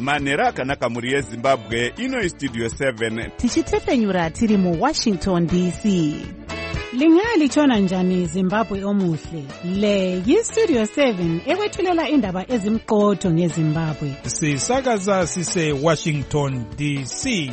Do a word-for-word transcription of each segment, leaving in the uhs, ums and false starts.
manheru akanaka mhuri yezimbabwe. Ino istudio seven tichitefenyura tiri muwashington D C. Lingalitshona njani Zimbabwe omuhle? Le yistudio seven ekwethulela indaba ezimqotho ngeZimbabwe. Sisakaza sise Washington D C.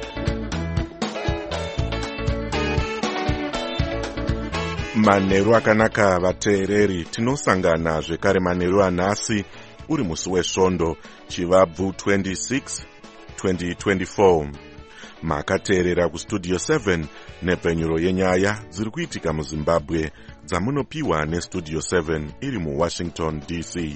Manheru akanaka vateereri, tinosangana zvekare manheru anhasi uri musi wesvondo chivabvu twenty-six twenty twenty-four. Makateerera kustudio seven nepfenyuro yenyaya dziri kuitika muZimbabwe dzamunopiwa nestudio seven iri muWashington D C.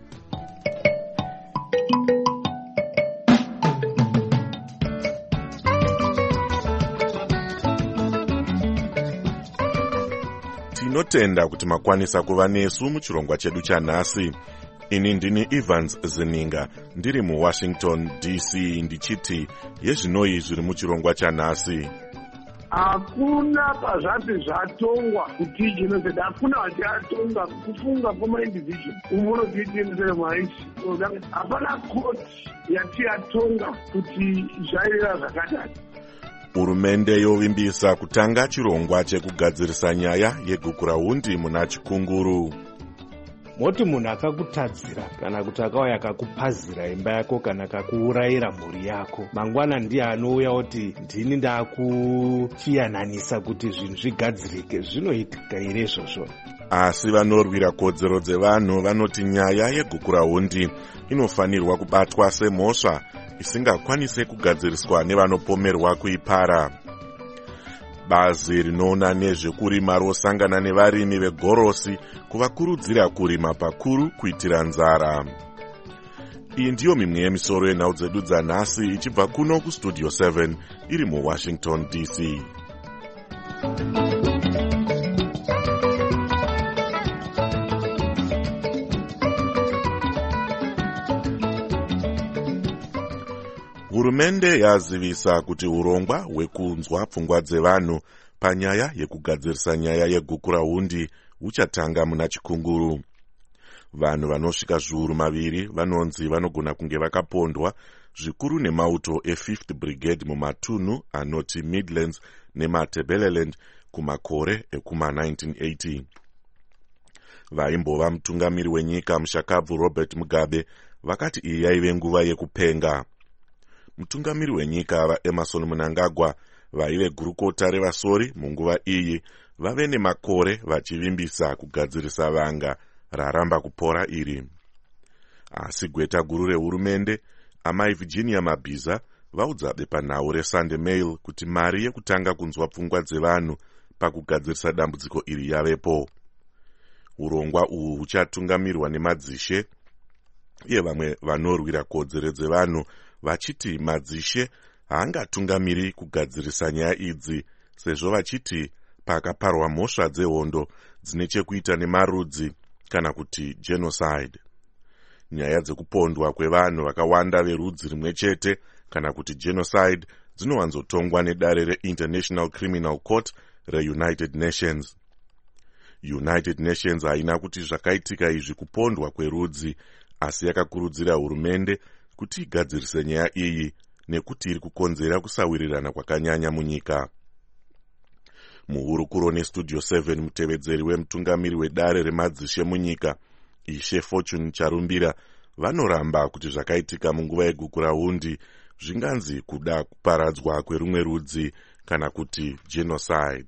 Tinotenda kuti makwanisa kuva nesu muchirongwa chedu chanhasi. Ini ndini Evans Zininga ndiri muWashington D C ndichiti yezvinoi zviri muchirongwa chanhasi. Hakuna pazvati zvatongwa kuti genocide, hakuna vachatonga kufunga kwamaindividual umunotitenderera maisi. Hapana koti yati yatonga kuti zvaireva zvakadai. Hurumende yovimbisa kutanga chirongwa chekugadzirisa nyaya yegukurahundi muna Chikunguru. Moti munhu akakutadzira kana kuti akauya akakupazira imba yako kana akakuurayira mhuri yako, mangwana ndiye anouya kuti ndini ndakuchiyananisa kuti zvinhu zvigadzirike. Zvinoitika here izvozvo? Asi vanorwira kodzero dzevanhu vanoti nyaya yegukurahundi inofanirwa kubatwa semhosva isingakwanise kugadziriswa nevanopomerwa kuipara. Bazi rinoona nezvekurima rosangana nevarimi vegorosi kuvakurudzira kurima pakuru kuitira nzara. Iyi ndiyo mimwe yemisoro yenhau dzedu dzanhasi ichibva kuno kustudio seven iri muWashington D C. Hurumende yazivisa kuti urongwa hwekunzwa pfungwa dzevanhu panyaya yekugadzirisa nyaya yegukurahundi huchatanga muna Chikunguru. Vanhu vanosvika zviuru maviri vanonzi vanogona kunge vakapondwa zvikuru nemauto e-fifth Brigade mumatunhu anoti Midlands neMatabeleland kumakore ekuma nineteen eighty. Vaimbova mutungamiri wenyika mushakabvu Robert Mugabe vakati iyi yaive nguva yekupenga. Mutungamiri wenyika vaEmerson Mnangagwa vaive gurukota revasori munguva iyi vave nemakore vachivimbisa kugadzirisa vanga raramba kupora iri. Asi gweta guru rehurumende amai Virginia Mabhiza vaudza bepanhau reSunday Mail kuti mari yekutanga kunzwa pfungwa dzevanhu pakugadzirisa dambudziko iri yavepo. Urongwa uhu huchatungamirwa nemadzishe uye vamwe vanorwira kodzero dzevanhu vachiti madzishe haangatungamiri kugadzirisa nyaya idzi sezvo vachiti pakaparwa mhosva dzehondo dzine chekuita nemarudzi kana kuti genocide. Nyaya dzekupondwa kwevanhu vakawanda verudzi rimwe chete kana kuti genocide dzinowanzotongwa nedare reInternational Criminal Court reUnited Nations. United Nations haina kuti zvakaitika izvi kupondwa kwerudzi, asi yakakurudzira hurumende kuti igadzirise nyaya iyi nekuti iri kukonzera kusawirirana kwakanyanya munyika. Muhurukuro nestudio seven mutevedzeri wemutungamiri wedare remadzishe munyika Ishe Fortune Charumbira vanoramba kuti zvakaitika munguva yegukurahundi zvinganzi kuda kuparadzwa kwerumwe rudzi kana kuti genocide.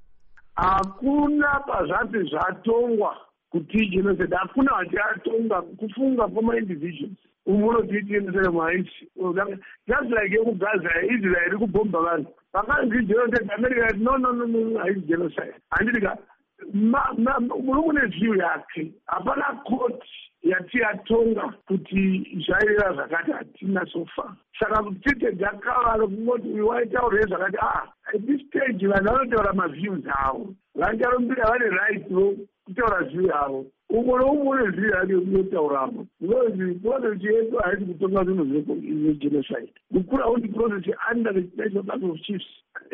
Hakuna pazvati zvatongwa kuti genocide, hakuna vachatonga kufunga kwamaindividuals umunotitenderera maisi. Just like yekugaza Israel iri kubhomba vanhu vakanzi genocide, America no no no no haisi genocide. Handika muri mune view yake, hapana koti yati yatonga kuti zvaireva zvakati hatina sofa. Saka kutite dzakavaro kungoti uyu waitaura zvakati ah at this stage vanhu vanotaura maviews avo, vancharumbira vane right kutaura view yavo. Umwe noumwe une view yake unotauramo, because process yedu haisi kutonga zvinhu zvegenocide. Gukurahundi process under the National Council of Chiefs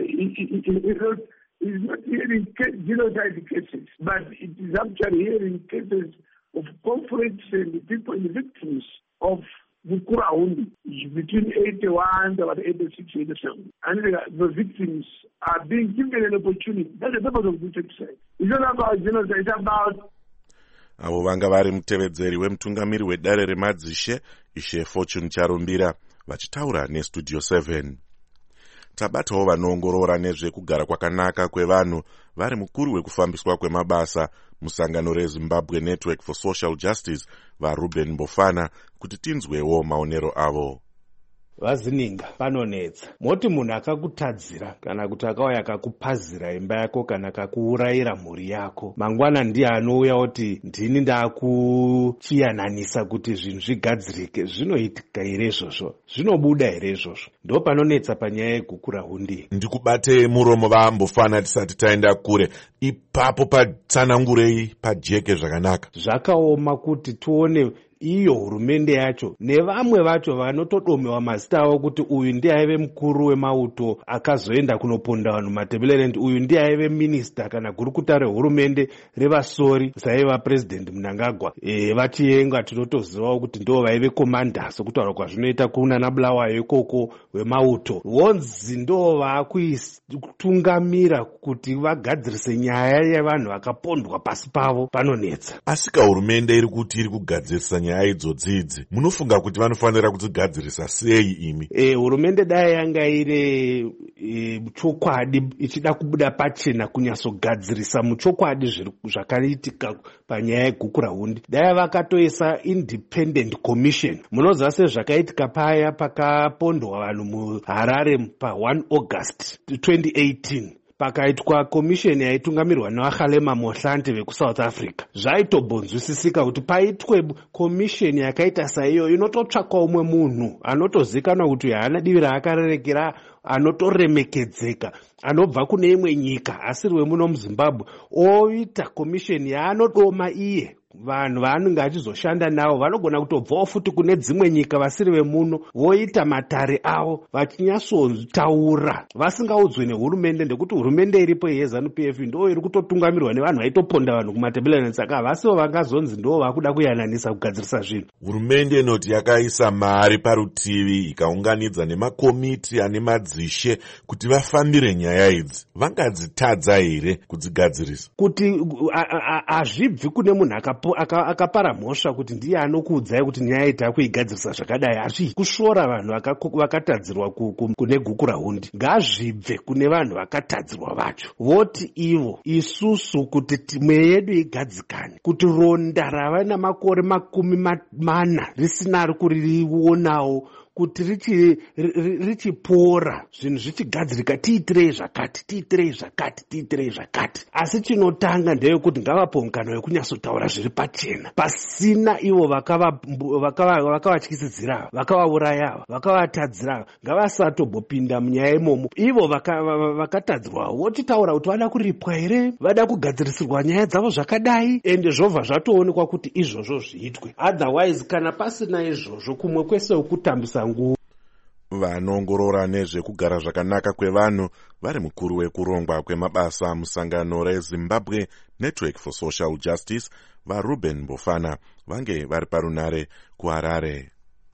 is not hearing genocide cases, but it is actually hearing cases of conflicts and the people, the victims of Gukurahundi between eighty-one to about eighty-six, eighty-seven. And the, the victims are being given an opportunity. That's the purpose of this exercise. It's not about genocide, it's about avo vanga vari mutevedzeri wemutungamiri wedare remadzishe ishe Fortune Charumbira vachitaura nestudio seven. Tabatawo vanoongorora nezvekugara kwakanaka kwevanhu vari mukuru wekufambiswa kwemabasa musangano reZimbabwe Network for Social Justice vaRuben Mbofana kuti tinzwewo maonero avo. Vazininga panonetsa moti munhu akakutadzira kana kuti akauya akakupazira imba yako kana akakuurayira mhuri yako, mangwana ndiye anouya kuti ndini ndakuchiyananisa kuti zvinhu zvigadzirike. Zvinoitika here izvozvo? Zvinobuda here izvozvo? Ndo panonetsa panyaya yegukurahundi. Ndikubate muromo vaMbofana tisati taenda kure. Ipapo patsanangurei pajeke zvakanaka. Zvakaoma kuti tuone iyo hurumende yacho nevamwe vacho vanotodomewa mazita avo kuti uyu ndiye aive mukuru wemauto akazoenda kunoponda vanhu matebelerendi, uyu ndiye aive minista kana gurukuta rehurumende revasori zaiva president Mnangagwa. E, vachienga tinotozivawo kuti ndo vaive komanda sokutaura kwazvinoita kuna nabulawayo ikoko wemauto. Vonzi ndo vakuitungamira kuti vagadzirise nyaya yevanhu vakapondwa pasi pavo. Panonetsa. Asika hurumende iri kuti iri kugadzirisa nyaya idzodzidzi, munofunga kuti vanofanira kudzigadzirisa sei imi? E, hurumende dai yanga ire e, chokwadi ichida kubuda pachena kunyasogadzirisa muchokwadi zvakaitika panyaya yegukurahundi, dai vakatoisa independent commission. Munoziva sezvakaitika paya pakapondwa vanhu muHarare pa-one August twenty eighteen. Pakaitwa commission yaitungamirwa naVakhalema Mohlante vekuSouth Africa. Zvaitobonzwisisika kuti paitwe commission yakaita saiyo inototsvakwa umwe munhu anotozikanwa kuti haana divi raakarerekera, anotoremekedzeka, anobva kune imwe nyika asiri wemuno muZimbabwe, oita commission yaanodoma iye. Vanhu vaanenge achizoshanda navo vanogona kutobvawo futi kune dzimwe nyika vasiri vemuno, voita matare avo vachinyasotaura vasingaudzwe nehurumende, ndekuti hurumende iripo yeZANU-P F ndo iri kutotungamirwa nevanhu vaitoponda vanhu kumatebeleni. Saka havasiwo vangazonzi ndo vakuda kuyananisa kugadzirisa zvinhu. Hurumende inoti yakaisa mari parutivi ikaunganidza nemakomiti ane madzishe kuti vafambire nyaya idzi. Vangadzitadza here kudzigadzirisa? Kuti hazvibvi kune munhu akapara mhosva kuti ndiye anokuudzai kuti nyaya ita kuigadzirisa zvakadai. Hazvi kushora vanhu vakatadzirwa kune gukurahundi. Ngazvibve kune vanhu vakatadzirwa vacho. Voti ivo isusu kuti timwe yedu igadzikane, kuti ronda rava namakore makumi mana risina ari kuririonawo kuti richipora zvinhu zvichigadzirika, tiitirei zvakati tiitirei zvakati tiitirei zvakati. Asi chinotanga ndeyekuti ngavapo mukana wekunyasotaura zviri pachena pasina ivo vakavatyisidzira, vakavauraya, vakavatadzira, ngavasatobopinda munyaya imomo. Ivo vakatadzirwa vochitaura kuti vada kuripwa here, vada kugadzirisirwa nyaya dzavo zvakadai, ende zvobva zvatoonekwa kuti izvozvo zviitwe. Otherwise kana pasina izvozvo kumwe kwese ukutambisa nguva. Vanoongorora nezvekugara zvakanaka kwevanhu vari mukuru wekurongwa kwemabasa musangano reZimbabwe Network for Social Justice vaRuben Mbofana vange vari parunare kuHarare.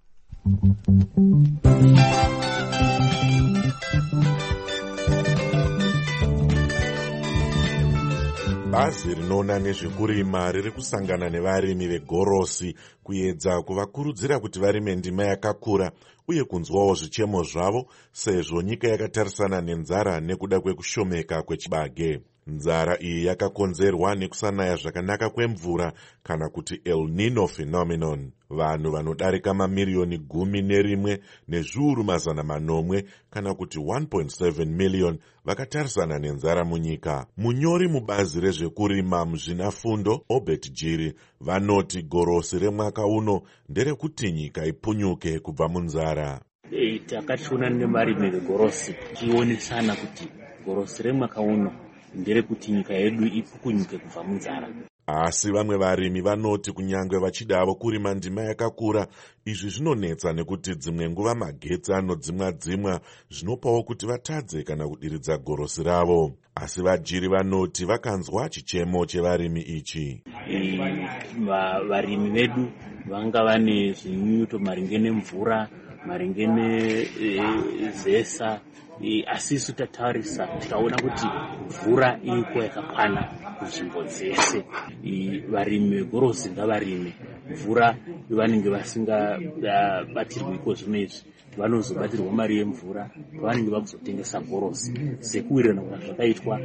Bazi rinoona nezvekurima riri kusangana nevarimi vegorosi kuedza kuvakurudzira kuti varime ndima yakakura uye kunzwawo zvichemo zvavo sezvo nyika yakatarisana nenzara nekuda kwekushomeka kwechibage. Nzara iyi yakakonzerwa nekusanaya zvakanaka kwemvura kana kuti El Nino phenomenon. Vanhu vanodarika mamiliyoni gumi nerimwe nezviuru mazana manomwe kana kuti one point seven million vakatarisana nenzara munyika. Munyori mubazi rezvekurima muzvinafundo Obert Jiri vanoti gorosi remwaka uno nderekuti nyika ipunyuke kubva munzara. E, takachona nevarimi vegorosi tionesana kuti gorosi remwaka uno nderekuti nyika yedu ipukunyuke kubva munzara. Asi vamwe varimi vanoti kunyangwe vachidavo kurima ndima yakakura, izvi zvinonetsa nekuti dzimwe nguva magetsi anodzimwa dzimwa zvinopawo kuti vatadze kana kudiridza gorosi ravo. Asi vajiri vanoti vakanzwa chichemo chevarimi ichi. E, varimi vedu vanga vane zvinyunyuto maringe nemvura, maringe nezesa, asi isu tatarisa tikaona kuti mvura iriko yakakwana kunzvimbo dzese. Varimi vegorosi ngavarime mvura, vanenge vasingabatirwiko zvino izvi vanozobatirwa mari yemvura vanenge vakuzotengesa gorosi sekuwirirana kuna zvakaitwa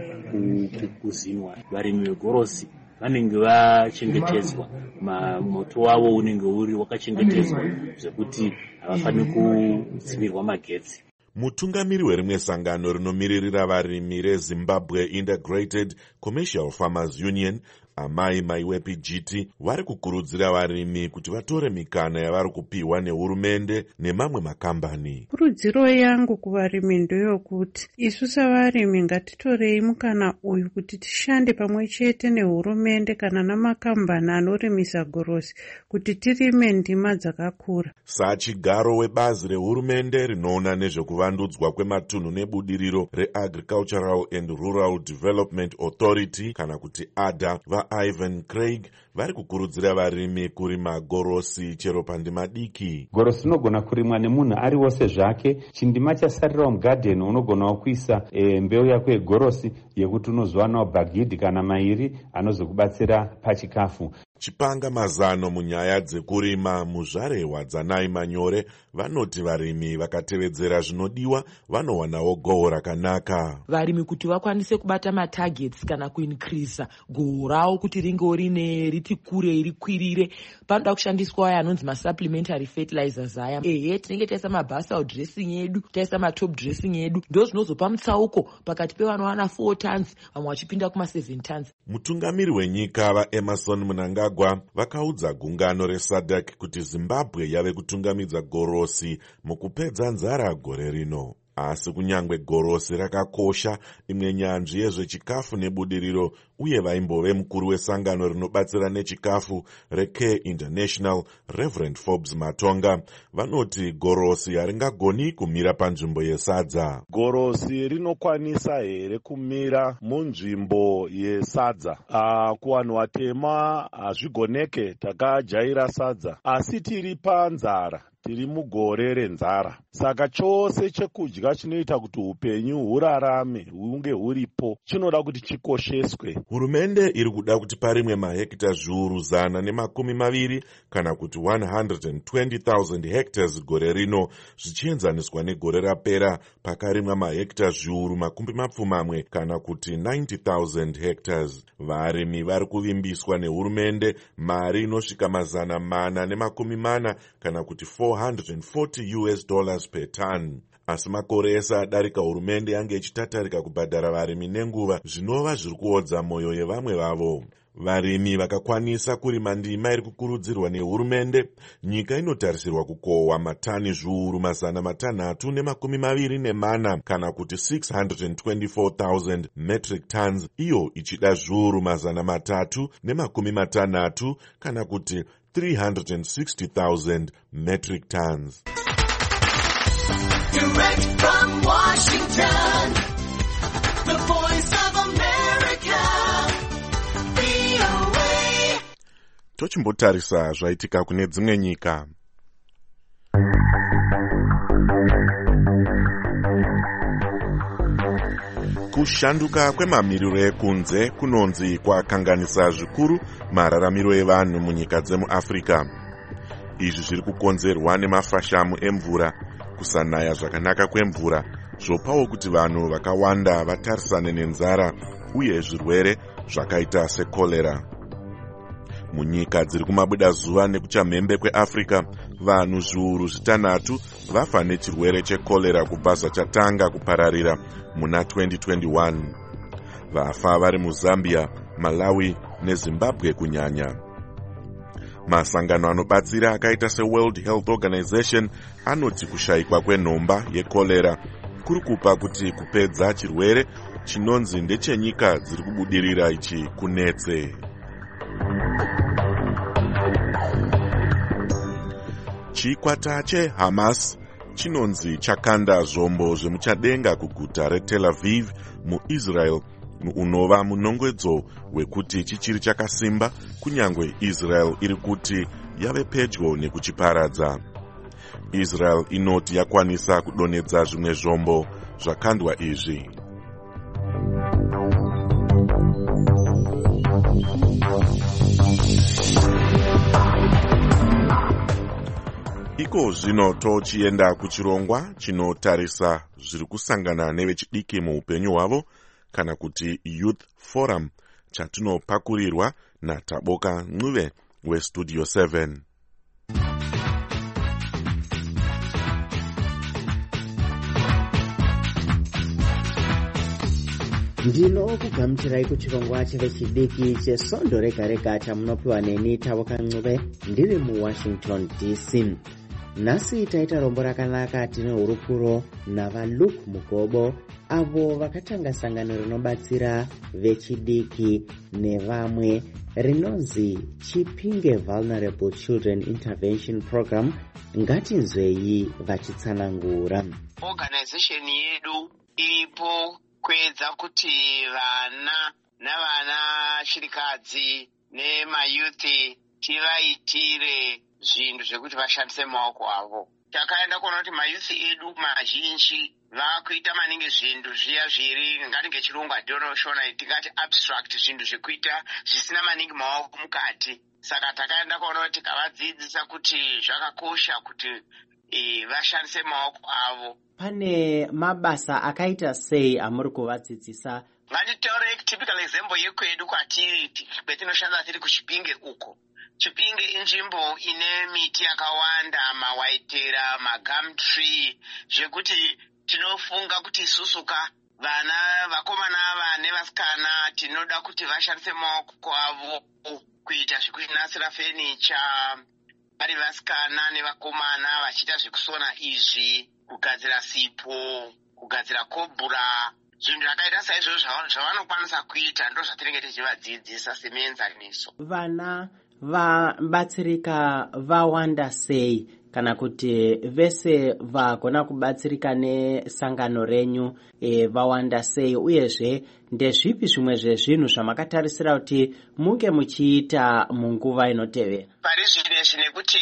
kuzinwa. Varimi vegorosi vanenge vachengetedzwa, moto wavo unenge uri wakachengetedzwa zvekuti havafaniri kudzimirwa magetsi. Mutungamiri werimwe sangano rinomiririra varimi reZimbabwe Integrated Commercial Farmers Union, Amai Maiwepi Jiti, vari kukurudzira varimi kuti vatore mikana yavari kupiwa nehurumende nemamwe makambani. Kurudziro yangu kuvarimi ndeyokuti isu savarimi ngatitorei mukana uyu kuti tishande pamwe chete nehurumende kana namakambani anorimisa gorosi kuti tirime ndima dzakakura. Sachigaro webazi rehurumende rinoona nezvekuvandudzwa kwematunhu nebudiriro reAgricultural and Rural Development Authority kana kuti A D A, vaIvan Craig vari kukurudzira varimi kurima gorosi chero pandima diki. Gorosi inogona kurimwa nemunhu ari wose zvake. Chindima chasarirawo mugadheni unogonawo kuisa e, mbeu yako yegorosi yekuti unozowanawo bhagidhi kana mairi anozokubatsira pachikafu. Chipanga mazano munyaya dzekurima muzvarewa dzanai Manyore vanoti varimi vakatevedzera zvinodiwa vanowanawo goho rakanaka. Varimi kuti vakwanise kubata matargets kana kuinkrisa goho ravo kuti ringe rine riti kure rikwirire, panoda kushandiswa aya anonzi masupplementary fertilizers aya. Ehe, tinenge taisa mabasal dressing yedu, taisa matop dressing yedu, ndo zvinozopa mutsauko pakati pevanowana four tons vamwe vachipinda kuma seven tons. Mutungamiri wenyika vaEmerson Mnangagwa vakaudza gungano reSADC kuti Zimbabwe yave kutungamidza gorosi mukupedza nzara gore rino. Asi kunyangwe gorosi rakakosha, imwe nyanzvi yezvechikafu nebudiriro uye vaimbove mukuru wesangano rinobatsira nechikafu reCare International Reverend Forbes Matonga vanoti gorosi haringagoni kumira panzvimbo yesadza. Gorosi rinokwanisa here kumira munzvimbo yesadza. Uh, kuvanhu vatema hazvigoneke, takajaira sadza, asi tiri panzara, tiri mugore renzara. Saka chose chekudya chinoita kuti upenyu hurarame hunge huripo chinoda kuti chikosheswe. Hurumende iri kuda kuti parimwe mahekta zviuru zana nemakumi maviri kana kuti one hundred twenty thousand hectares gore rino, zvichienzaniswa negore rapera pakarimwa mahekta zviuru makumi mapfumamwe kana kuti ninety thousand hectares. Varimi vari kuvimbiswa nehurumende mari inosvika mazana mana nemakumi mana kana kuti four hundred forty US dollars per ton. Asi makore ese adarika hurumende yange ichitatarika kubhadhara varimi nenguva zvinova zviri kuodza mwoyo yevamwe vavo. Varimi vakakwanisa kurima ndima iri kukurudzirwa nehurumende, nyika inotarisirwa kukohwa matani zviuru mazana matanhatu nemakumi maviri nemana kana kuti six hundred twenty-four thousand metric tons, iyo ichida zviuru mazana matatu nemakumi matanhatu kana kuti three hundred sixty thousand metric tons. Direct from Washington, the voice of America, V O A. Tochimbotarisa zvaitika kune dzimwe nyika. Kushanduka kwemamiriro ekunze kunonzi kwakanganisa zvikuru mararamiro evanhu munyika dzemuAfrica. Izvi zviri kukonzerwa nemafashamu emvura, kusanaya zvakanaka kwemvura, zvopawo kuti vanhu vakawanda vatarisane nenzara uye zvirwere zvakaita sekolera. Munyika dziri kumabuda zuva nekuchamhembe kweAfrica, vanhu zviuru zvitanhatu vafa nechirwere chekolera kubva zvachatanga kupararira muna twenty twenty-one. Vafa vari muZambia, Malawi neZimbabwe kunyanya. Masangano anobatsira akaita seWorld Health Organization anoti kushayikwa kwenhomba yekolera kuri kupa kuti kupedza chirwere chinonzi ndechenyika dziri kubudirira ichi kunetse. Chikwata cheHamas chinonzi chakanda zvombo zvemuchadenga kuguta reTel Aviv muIsrael, unova munongwedzo wekuti chichiri chakasimba kunyangwe Israel iri kuti yave pedyo nekuchiparadza. Israel inoti yakwanisa kudonedza zvimwe zvombo zvakandwa izvi. Iko zvino tochienda kuchirongwa chinotarisa zviri kusangana nevechidiki muupenyu hwavo, kana kuti Youth Forum, chatinopakurirwa naTaboka Ncube weStudio seven. Ndinokugamuchirai kuchirongwa chevechidiki chesondo rega rega chamunopiwa neni Taboka Ncube ndiri muWashington D C. Nhasi taita rombo rakanaka tine hurukuro navaLuke Mugobo, avo vakatanga sangano rinobatsira vechidiki nevamwe rinonzi Chipinge Vulnerable Children Intervention Program. Ngatinzwei vachitsanangura. Organization yedu iripo kuedza kuti vana navana chirikadzi nemayuthi tivaitire zvinhu zvekuti vashandise maoko avo. Takaenda kuona kuti mayuthi edu mazhinji vakuita maningi zvinhu zviya zviri ngati ngechirungu adonashona tikati abstract, zvinhu zvekuita zvisina maningi maoko mukati. Saka takaenda kuona kuti tikavadzidzisa kuti zvakakosha kuti e, vashandise maoko avo. Pane mabasa akaita sei amuri kuvadzidzisa? Ngatitaure typical example yekwedu kwatiri kwetinoshanda tiri kuChipinge uko. Chipinge inzvimbo ine miti yakawanda, mawaitera, magumtree, zvekuti tinofunga kuti isusuka vana vakomana ava nevasikana tinoda kuti vashandise maoko avo kuita zvekunasira furniture, vari vasikana nevakomana vachiita zvekusona izvi, kugadzira sipo, kugadzira kobhura, zvinhu zvakaita saizvozvo zvavanokwanisa kuita ndo zvatinenge tichivadzidzisa semuenzaniso. Vana vabatsirika vawanda sei, kana kuti vese vagona kubatsirika nesangano renyu e, vawanda sei, uyezve ndezvipi zvimwe zvezvinhu zvamakatarisira kuti munge muchiita munguva inotevera? Pari zvinezvi nekuti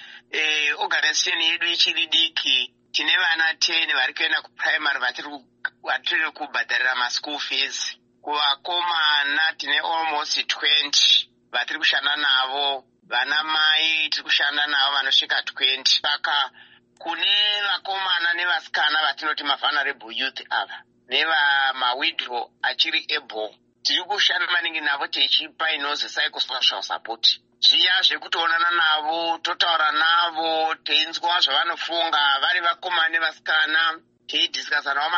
e, organization yedu ichiri diki, tine vana ten vari kuenda kuprimary vatiri kubhadharira maschool fees. Kuvakomana tine almost twenty vatiri kushanda navo, vana mai tiri kushanda navo vanosvika twenty. Saka kune vakomana nevasikana vatinoti mavulnerable youth ava nevamawidow achiri able, tiri kushanda maningi navo tichipa inozi psychosocial support. Zviya zvekutoonana navo, totaura navo, teinzwa zvavanofunga vari vakomana nevasikana, teidiscussa navo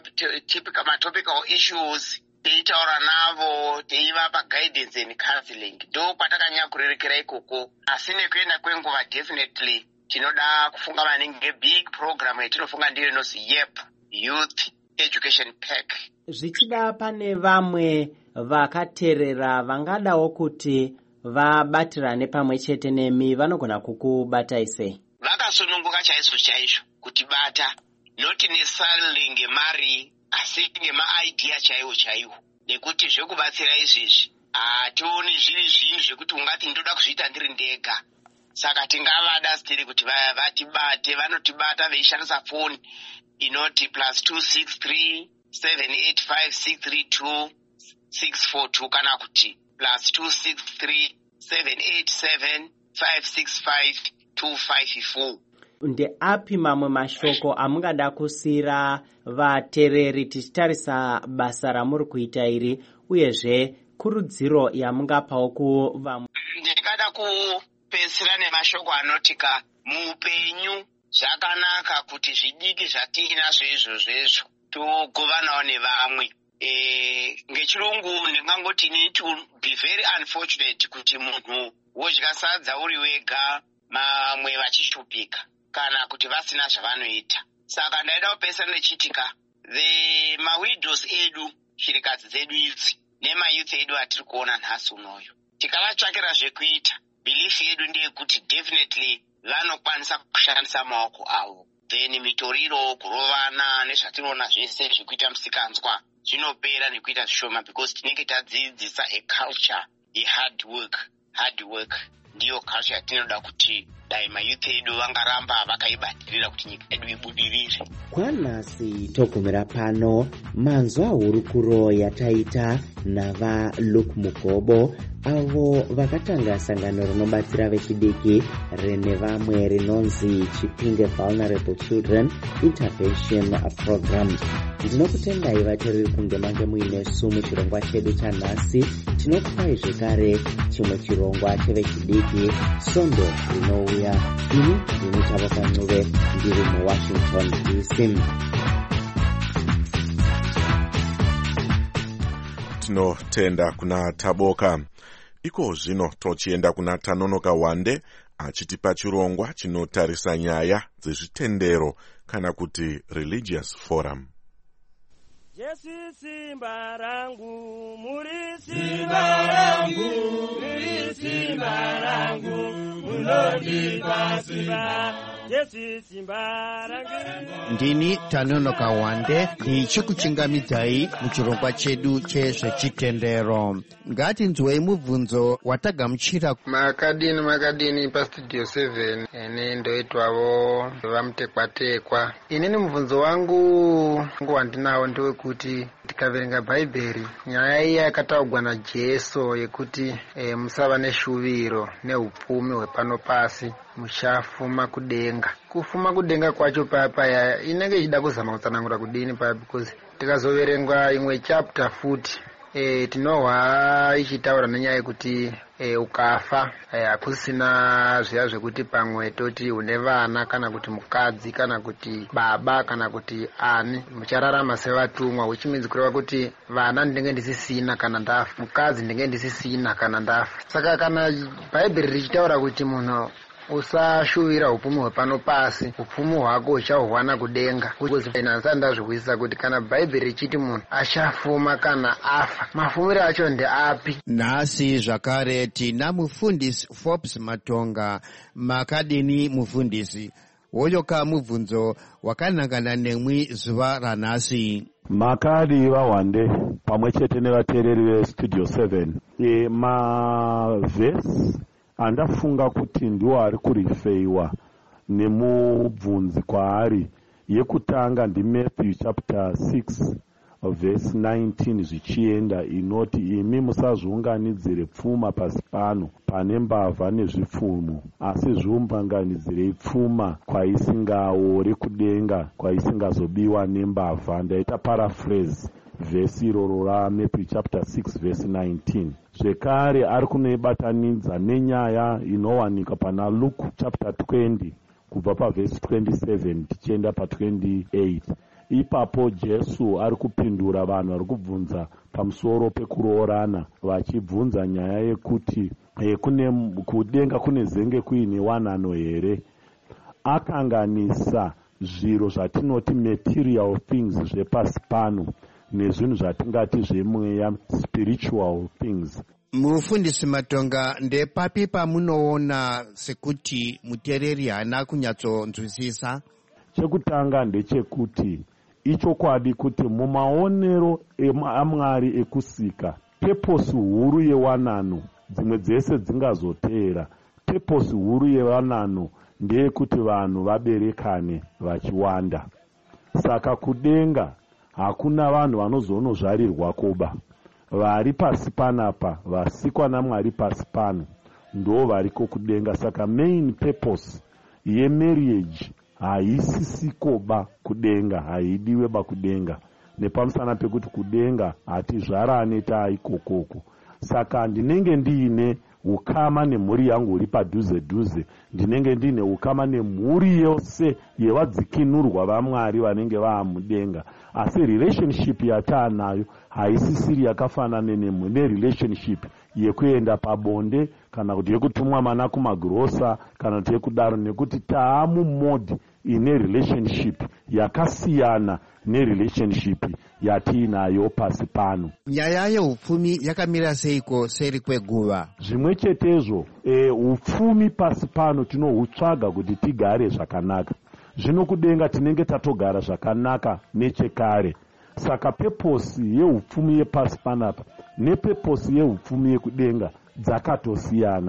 matopical issues, teitaura navo, teivapa guidance and counseling. Ndo kwatakanyakurerekera ikoko. Asi nekuenda kwenguva definitely tinoda kufunga maningi ngebig program yetinofunga ndiyo inozi Y E P, Youth Education Pack. Zvichida pane vamwe vakaterera vangadawo kuti vabatirane pamwe chete nemi, vanogona kukubatai sei? Vakasununguka chaizvo chaizvo kutibata, noti nesalary ngemari, asi ngemaidea chaiwo chaiwo, nekuti zvekubatsira izvizvi hationi zviri zvinhu zvekuti ungati ndoda kuzviita ndiri ndega. Saka tingavada stiri kuti vatibate, vanotibata veishandisa foni inoti plus two six three seven eight five six three two six four two kana kuti plus two six three seven eight seven five six five two five four. Ndeapi mamwe mashoko amungada kusira vatereri tichitarisa basa ramuri kuita iri, uyezve kurudziro yamungapawo kuvamwe? Ndikada kupedzisira nemashoko anotika muupenyu zvakanaka kuti zvidiki zvatinazvo izvozvo izvo togovanawo nevamwe. E, ngechirungu ndingangoti need to be very unfortunate kuti munhu wodya sadza uri wega mamwe vachishupika kana kuti vasina zvavanoita. Saka ndaida kupedzisira nechitika the mawidows edu, chirikadzi dzedu idzi nemayouth edu atiri kuona nhasi unoyo, tikavatsvakira zvekuita, belief yedu ndeyekuti definitely vanokwanisa kushandisa maoko avo, then mitoriro, kurovana nezvatinoona zvese zvekuita musikanzwa zvinopera nekuita zvishoma, because tinenge tadzidzisa a culture ye hard work, hard work. ndiyo culture yatinoda kuti dai mayuth edu vangaramba vakaibatirira kuti nyika yedu ibudirire. kwanhasi togumira pano manzwa hurukuro yataita nava Luke Mugobo avo vakatanga sangano rinobatsira vechidiki rine vamwe rinonzi Chipinge Vulnerable Children Intervention Program. Ndinokutendai vateereri kunge mange muinesu muchirongwa chedu chanhasi. Tinokupai zvekare chimwe chirongwa chevechidiki Sondo rinouya. Ini ndini Tavaka Ncuve ndiri muWashington D C. Tinotenda kuna Taboka. Iko zvino tochienda kuna Tanonoka Wande achitipa chirongwa chinotarisa nyaya dzezvitendero kana kuti Religious Forum. Jesu simba rangu, muri simba rangu, muri simba rangu, munondipa simba. Jesu simba rangu. Ndini Tanonoka Wande ndichikuchingamidzai muchirongwa chedu chezvechitendero. Ngatinzwei mubvunzo watagamuchira. Makadini makadini pastudio seven ene ndoitwavo vamutekwa-tekwa. Inini mubvunzo wangu wandinawo ndewekuti tikaverenga bhaibheri nyaya iya yakataurwa naJesu yekuti e, musava neshuviro neupfumi hwepano pasi muchafuma kudenga. Kufuma kudenga kwacho paya inenge ichida kuzama kutsanangura kudini paya, because tikazoverengwa imwe chapter futi e, tinohwa ichitaura nenyaya yekuti e, ukafa hakusina e, zviya zvekuti pamwe toti une vana kana kuti mukadzi kana kuti baba kana kuti ani muchararama sevatumwa, which means kureva kuti vana ndinenge ndisisina kana ndafa, mukadzi ndinenge ndisisina kana ndafa. Saka kana bhaibheri richitaura kuti munhu usashuvira upfumi hwepano pasi, upfumi hwako uchahwana kudenga, nansa ndazvikuisa kuti kana bhaibheri richiti munhu achafuma kana afa, mafumiro acho ndeapi? Nhasi zvakare tina mufundisi Forbes Matonga. Makadini mufundisi? Woyoka mubvunzo wakanangana nemwi zuva ranhasi. Makadi vaWande pamwe chete nevateereri vestudio seven. E, mavhesi andafunga kuti ndiwo ari kurifeiwa nemubvunzi kwaari yekutanga ndiMatthew chapter six verse nineteen zvichienda, inoti imi musazviunganidzire pfuma pasi pano pane mbavha nezvipfumo, asi zviunganidzirei pfuma kwaisingaori kudenga, kwaisingazobiwa nembavha. Ndaita paraphrase vhesi iroro raMatthew chapter six verse nineteen. Zvekare ari kunoibatanidza nenyaya inowanika pana Luke chapter twenty kubva pavhesi twenty-seven tichienda pa-twenty-eight. Ipapo Jesu ari kupindura vanhu vari kubvunza pamusoro pekuroorana, vachibvunza nyaya yekuti e, kune kudenga kune zenge kuine wanano here. Akanganisa zviro zvatinoti material things zvepasi pano nezvinhu zvatingati zvemweya spiritual things. Mufundisi Matonga, ndepapi pamunoona sekuti muteereri haana kunyatsonzwisisa? Chekutanga ndechekuti ichokwadi kuti mumaonero aMwari ekusika purpose huru yewanano dzimwe dzese dzingazoteera. Purpose huru yewanano ndeyekuti vanhu vaberekane vachiwanda. Saka kudenga hakuna vanhu vanozonozvarirwa koba. Vari pasi panapa, vasikwa naMwari pasi pano, ndo variko kudenga. Saka main purpose yemarriage haisisikoba kudenga, haidiwe ba kudenga. Nepamusana pekuti kudenga hatizvarane taikokoko. Saka ndinenge ndiine ukama nemhuri yangu uri padhuze dhuze, ndinenge ndiine ukama nemhuri yose yevadzikinurwa vaMwari vanenge vaamudenga. Asi relationship yataanayo haisisiri yakafanana nerelationship yekuenda pabonde kana kuti yekutumwa mana kumagrosa kana kuti yekudaro, nekuti taamumodi ine relationship yakasiyana nerelationship yatiinayo pasi pano. Nyaya yeupfumi yakamira seiko seri kweguva? Zvimwe chetezvo e, upfumi pasi pano tinohutsvaga kuti tigare zvakanaka. Zvino kudenga tinenge tatogara zvakanaka nechekare. Saka peposi yeupfumi yepasi panapa nepeposi yeupfumi yekudenga dzakatosiyana.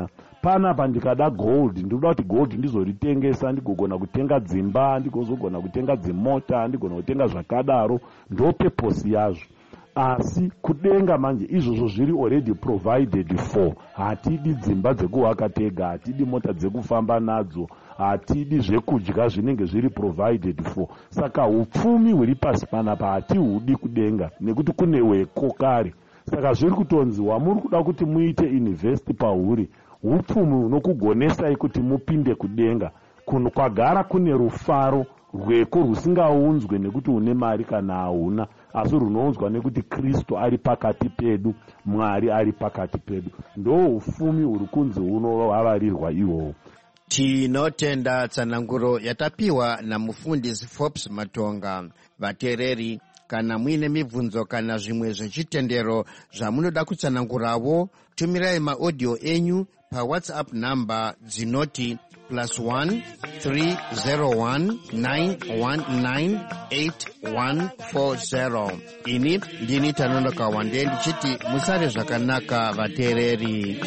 panapa ndikada gold ndinoda kuti gold ndizoritengesa ndigogona kutenga dzimba, ndigozogona kutenga dzimota, ndigona kutenga zvakadaro, ndo purpose yazvo. Asi kudenga manje izvozvo zviri already provided for. Hatidi dzimba dzekuvaka tega, hatidi mota dzekufamba nadzo, hatidi zvekudya zvinenge zviri provided for. Saka upfumi huri pasi panapa hatihudi kudenga nekuti kune weko kare. Saka zviri kutonzi wamuri kuda kuti muite invest pauri, upfumi hunokugonesai kuti mupinde kudenga. Kuno kwagara kune rufaro rweko rusingaunzwe nekuti une mari kana hauna, asi runounzwa nekuti Kristu ari pakati pedu, Mwari ari pakati pedu. Ndo ufumi huri kunzi hunovavarirwa ihwohwo. Tinotenda tsananguro yatapiwa namufundisi Forbes Matonga. Vatereri, kana muine mibvunzo kana zvimwe zvechitendero zvamunoda kutsanangurawo, tumirai maaudio enyu paWhatsApp namba dzinoti plus one three zero one nine one nine eight one four zero. Ini ndini Tanonoka Wande ndichiti musare zvakanaka vatereri.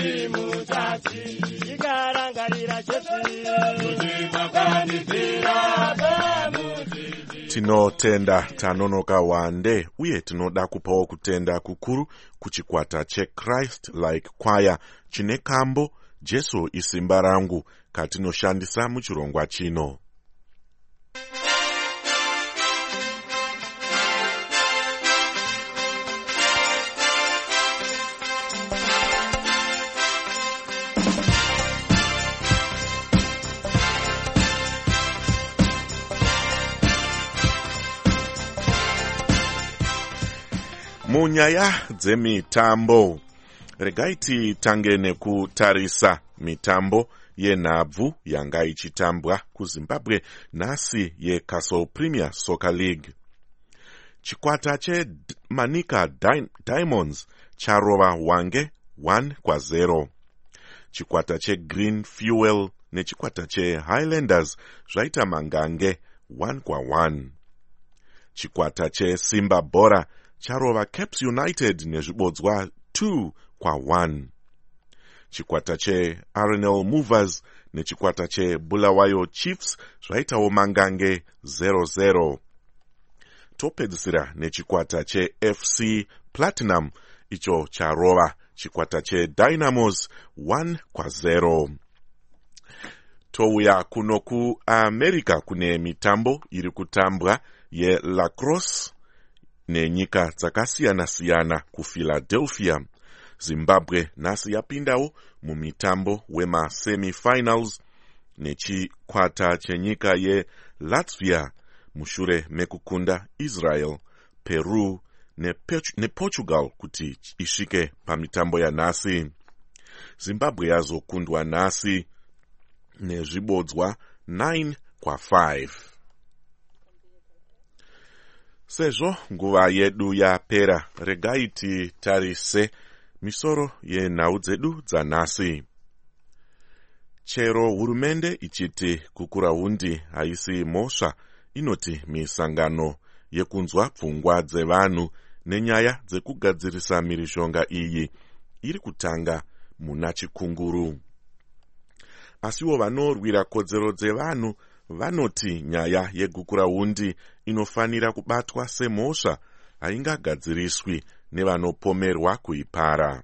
Tinotenda Tanonoka Wande uye tinoda kupawo kutenda kukuru kuchikwata cheChrist Like Choir chine kambo Jesu isimba rangu katinoshandisa muchirongwa chino. Munyaya dzemitambo, regai titange nekutarisa mitambo yenhabvu yanga ichitambwa kuZimbabwe nhasi yeCastle Premier Soccer League. Chikwata cheManika Diamonds charova Hwange one kwa zero. Chikwata cheGreen Fuel nechikwata cheHighlanders zvaita mangange one kwa one. Chikwata cheSimba Bora charova Caps United nezvibodzwa two kwa one. Chikwata che R N L Movers nechikwata che Bulawayo Chiefs zvaitawo mangange zero zero. Topedzisira nechikwata che F C Platinum icho charova chikwata che Dynamos one kwa zero. Touya kuno ku America kune mitambo iri kutambwa ye lacrosse nenyika dzakasiyana siyana ku Philadelphia. Zimbabwe nhasi yapindawo mumitambo wema semi-finals nechikwata chenyika ye Latvia mushure mekukunda Israel, Peru nePortugal kuti isvike pamitambo yanhasi. Zimbabwe yazokundwa nhasi nezvibodzwa nine kwa five. Sezvo nguva yedu yapera, regai titarise misoro yenhau dzedu dzanhasi. Chero hurumende ichiti kukura hundi haisi mhosva, inoti misangano yekunzwa pfungwa dzevanhu nenyaya dzekugadzirisa mhirizhonga iyi iri kutanga muna chikunguru. Asiwo vanorwira kodzero dzevanhu vanoti nyaya yegukura hundi inofanira kubatwa semhosva haingagadziriswi nevanopomerwa kuipara.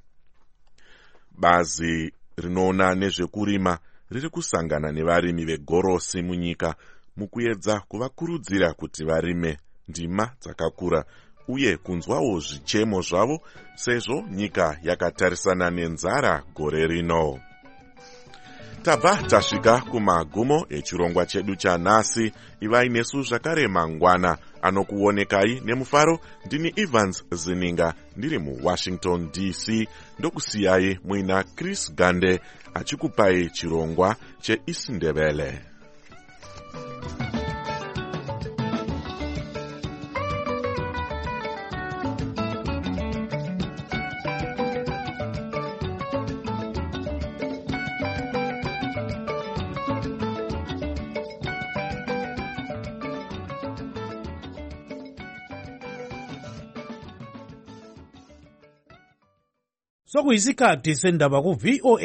Bazi rinoona nezvekurima riri kusangana nevarimi vegorosi munyika mukuedza kuvakurudzira kuti varime ndima dzakakura uye kunzwawo zvichemo zvavo sezvo nyika yakatarisana nenzara gore rino. Tabva tasvika kumagumo echirongwa chedu chanhasi. Ivai nesu zvakare mangwana anokuonekai nemufaro. Ndini Evans Zininga ndiri muWashington D C ndokusiyai muina Chris Gande achikupai chirongwa cheIsindebele. Sokuyisikhathi sendaba ku V O A